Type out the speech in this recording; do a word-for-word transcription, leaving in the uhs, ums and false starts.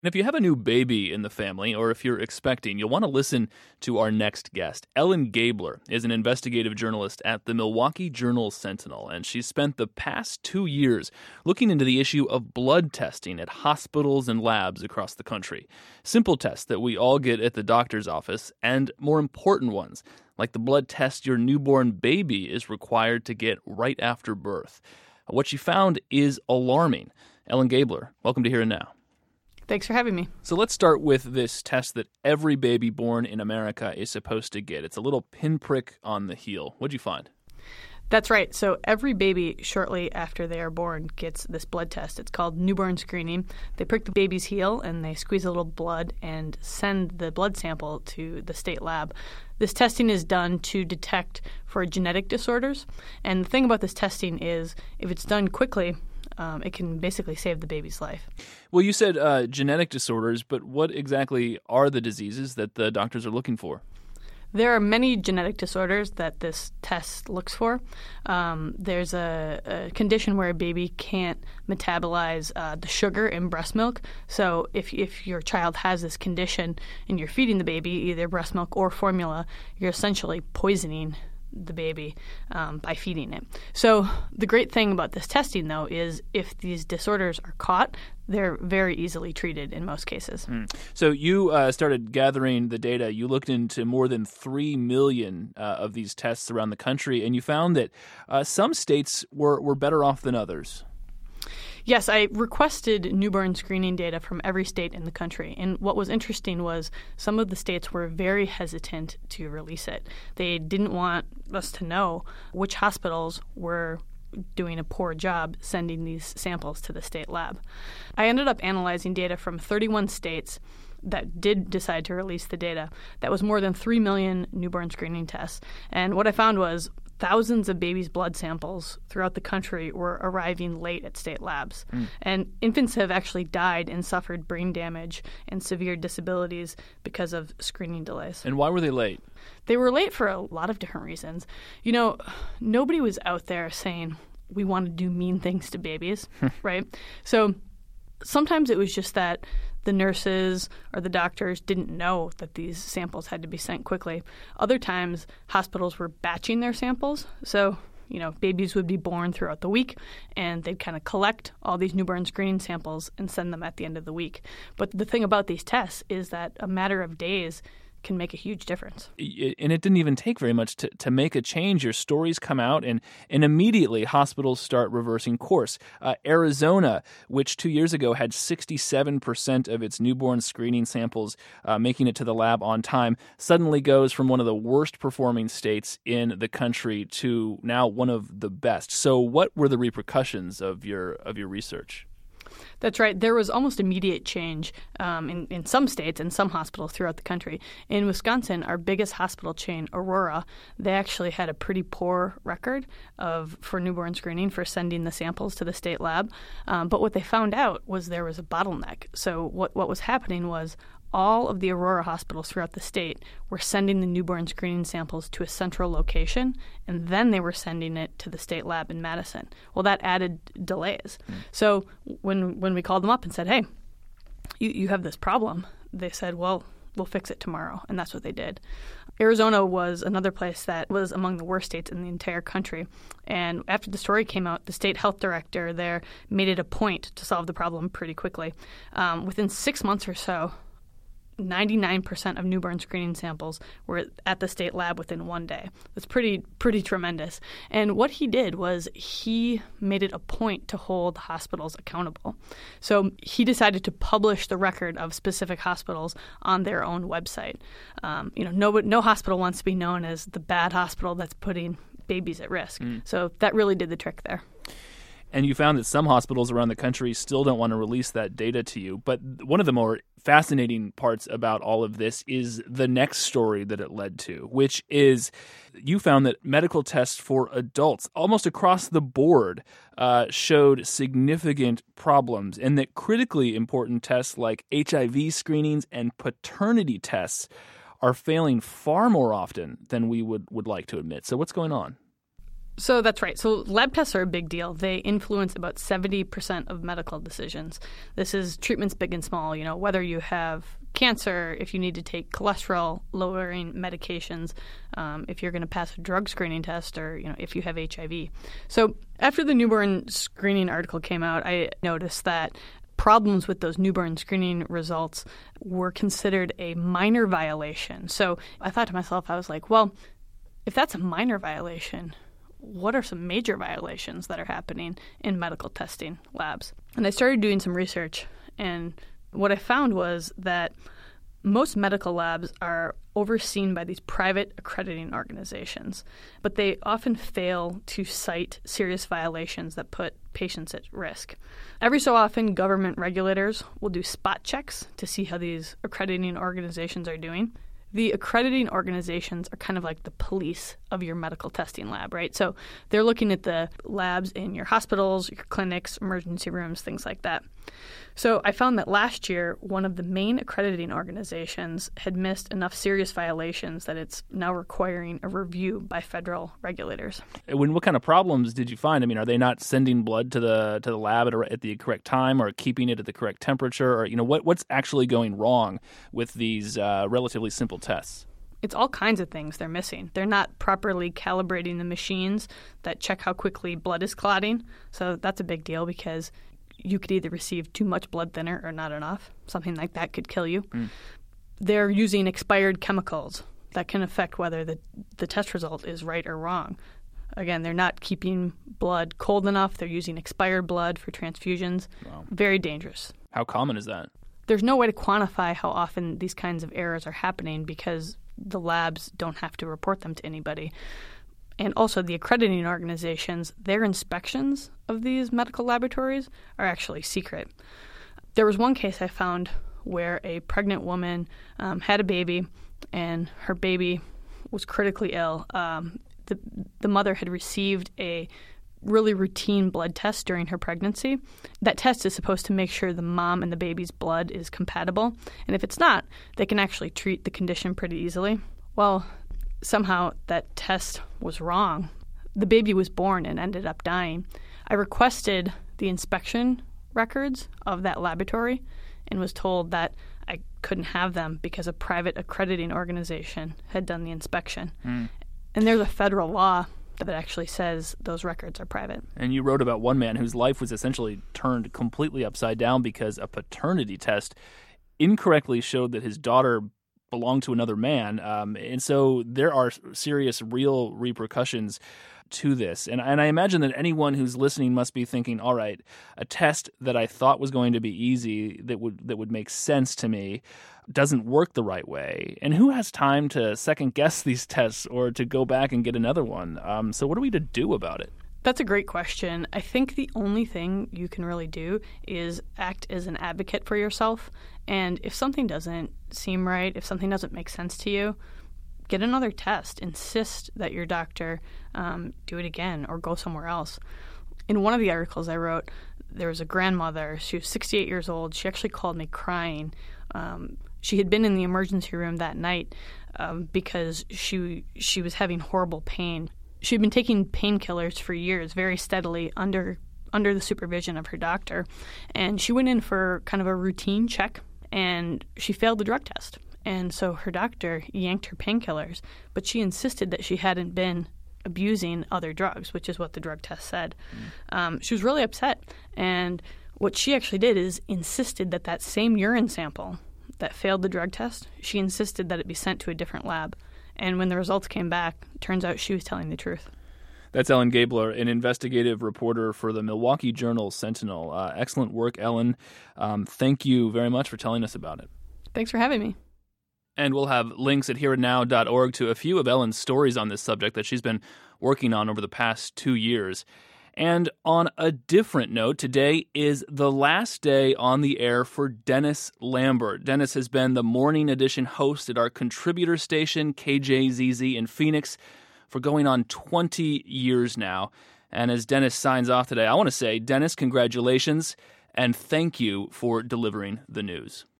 And if you have a new baby in the family, or if you're expecting, you'll want to listen to our next guest. Ellen Gabler is an investigative journalist at the Milwaukee Journal-Sentinel, and she's spent the past two years looking into the issue of blood testing at hospitals and labs across the country. Simple tests that we all get at the doctor's office, and more important ones, like the blood test your newborn baby is required to get right after birth. What she found is alarming. Ellen Gabler, welcome to Here and Now. Thanks for having me. So let's start with this test that every baby born in America is supposed to get. It's a little pinprick on the heel. What'd you find? That's right. So every baby shortly after they are born gets this blood test. It's called newborn screening. They prick the baby's heel and they squeeze a little blood and send the blood sample to the state lab. This testing is done to detect for genetic disorders. And the thing about this testing is if it's done quickly, Um, it can basically save the baby's life. Well, you said uh, genetic disorders, but what exactly are the diseases that the doctors are looking for? There are many genetic disorders that this test looks for. Um, there's a, a condition where a baby can't metabolize uh, the sugar in breast milk. So if if your child has this condition and you're feeding the baby either breast milk or formula, you're essentially poisoning the baby um, by feeding it. So the great thing about this testing, though, is if these disorders are caught, they're very easily treated in most cases. Mm. So you uh, started gathering the data. You looked into more than three million uh, of these tests around the country, and you found that uh, some states were, were better off than others. Yes, I requested newborn screening data from every state in the country. And what was interesting was some of the states were very hesitant to release it. They didn't want us to know which hospitals were doing a poor job sending these samples to the state lab. I ended up analyzing data from thirty-one states that did decide to release the data. That was more than three million newborn screening tests. And what I found was thousands of babies' blood samples throughout the country were arriving late at state labs. Mm. And infants have actually died and suffered brain damage and severe disabilities because of screening delays. And why were they late? They were late for a lot of different reasons. You know, nobody was out there saying, we want to do mean things to babies, right? So sometimes it was just that the nurses or the doctors didn't know that these samples had to be sent quickly. Other times, hospitals were batching their samples. So, you know, babies would be born throughout the week, and they'd kind of collect all these newborn screening samples and send them at the end of the week. But the thing about these tests is that a matter of days can make a huge difference. And it didn't even take very much to, to make a change. Your stories come out, and, and immediately hospitals start reversing course. Uh, Arizona, which two years ago had sixty-seven percent of its newborn screening samples uh, making it to the lab on time, suddenly goes from one of the worst performing states in the country to now one of the best. So what were the repercussions of your of your research? That's right. There was almost immediate change um, in, in some states and some hospitals throughout the country. In Wisconsin, our biggest hospital chain, Aurora, they actually had a pretty poor record of for newborn screening for sending the samples to the state lab. Um, but what they found out was there was a bottleneck. So what, what was happening was all of the Aurora hospitals throughout the state were sending the newborn screening samples to a central location, and then they were sending it to the state lab in Madison. Well, that added delays. Mm. So when when we called them up and said, hey, you, you have this problem, they said, well, we'll fix it tomorrow, and that's what they did. Arizona was another place that was among the worst states in the entire country. And after the story came out, the state health director there made it a point to solve the problem pretty quickly. Um, within six months or so, ninety-nine percent of newborn screening samples were at the state lab within one day. That's pretty pretty tremendous. And what he did was he made it a point to hold hospitals accountable. So he decided to publish the record of specific hospitals on their own website. Um, you know, no, no hospital wants to be known as the bad hospital that's putting babies at risk. Mm. So that really did the trick there. And you found that some hospitals around the country still don't want to release that data to you. But one of the more fascinating parts about all of this is the next story that it led to, which is you found that medical tests for adults almost across the board uh, showed significant problems, and that critically important tests like H I V screenings and paternity tests are failing far more often than we would, would like to admit. So what's going on? So that's right. So lab tests are a big deal. They influence about seventy percent of medical decisions. This is treatments big and small, you know, whether you have cancer, if you need to take cholesterol-lowering medications, um, if you're going to pass a drug screening test, or, you know, if you have H I V. So after the newborn screening article came out, I noticed that problems with those newborn screening results were considered a minor violation. So I thought to myself, I was like, well, if that's a minor violation, what are some major violations that are happening in medical testing labs? And I started doing some research, and what I found was that most medical labs are overseen by these private accrediting organizations, but they often fail to cite serious violations that put patients at risk. Every so often, government regulators will do spot checks to see how these accrediting organizations are doing. The accrediting organizations are kind of like the police of your medical testing lab, right? So they're looking at the labs in your hospitals, your clinics, emergency rooms, things like that. So I found that last year, one of the main accrediting organizations had missed enough serious violations that it's now requiring a review by federal regulators. When, what kind of problems did you find? I mean, are they not sending blood to the to the lab at, a, at the correct time, or keeping it at the correct temperature? Or, you know, what what's actually going wrong with these uh, relatively simple tests? It's all kinds of things they're missing. They're not properly calibrating the machines that check how quickly blood is clotting. So that's a big deal, because you could either receive too much blood thinner or not enough. Something like that could kill you. Mm. They're using expired chemicals that can affect whether the, the test result is right or wrong. Again, they're not keeping blood cold enough. They're using expired blood for transfusions. Wow. Very dangerous. How common is that? There's no way to quantify how often these kinds of errors are happening, because the labs don't have to report them to anybody. And also the accrediting organizations, their inspections of these medical laboratories are actually secret. There was one case I found where a pregnant woman um, had a baby, and her baby was critically ill. Um, the, the mother had received a really routine blood test during her pregnancy. That test is supposed to make sure the mom and the baby's blood is compatible. And if it's not, they can actually treat the condition pretty easily. Well, somehow that test was wrong. The baby was born and ended up dying. I requested the inspection records of that laboratory and was told that I couldn't have them because a private accrediting organization had done the inspection. Mm. And there's a federal law that actually says those records are private. And you wrote about one man whose life was essentially turned completely upside down because a paternity test incorrectly showed that his daughter belonged to another man. Um, and so there are serious, real repercussions to this. And, and I imagine that anyone who's listening must be thinking, all right, a test that I thought was going to be easy, that would that would make sense to me, doesn't work the right way. And who has time to second guess these tests or to go back and get another one? Um, so what are we to do about it? That's a great question. I think the only thing you can really do is act as an advocate for yourself. And if something doesn't seem right, if something doesn't make sense to you, get another test. Insist that your doctor um, do it again or go somewhere else. In one of the articles I wrote, there was a grandmother. She was sixty-eight years old. She actually called me crying. Um, she had been in the emergency room that night um, because she she was having horrible pain. She'd been taking painkillers for years, very steadily, under under the supervision of her doctor. And she went in for kind of a routine check, and she failed the drug test. And so her doctor yanked her painkillers, but she insisted that she hadn't been abusing other drugs, which is what the drug test said. Mm. Um, she was really upset. And what she actually did is insisted that that same urine sample that failed the drug test, she insisted that it be sent to a different lab. And when the results came back, it turns out she was telling the truth. That's Ellen Gabler, an investigative reporter for the Milwaukee Journal-Sentinel. Uh, excellent work, Ellen. Um, thank you very much for telling us about it. Thanks for having me. And we'll have links at here and now dot org to a few of Ellen's stories on this subject that she's been working on over the past two years. And on a different note, today is the last day on the air for Dennis Lambert. Dennis has been the morning edition host at our contributor station, K J Z Z in Phoenix, for going on twenty years now. And as Dennis signs off today, I want to say, Dennis, congratulations, and thank you for delivering the news.